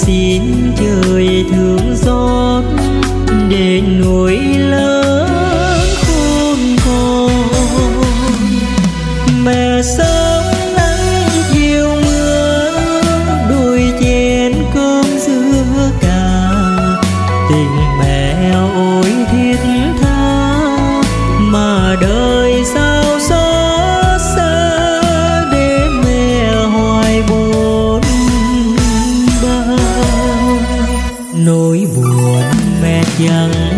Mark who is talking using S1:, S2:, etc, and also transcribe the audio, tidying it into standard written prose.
S1: xin trời thương xót để nỗi lớn khôn cùng. Mẹ sớm nắng chiều mưa, đôi chén cơm dưa cà, tình mẹ ôi thiết tha mà đời sao xót xa để mẹ hoài bồn ba. Nỗi buồn mẹ chẳng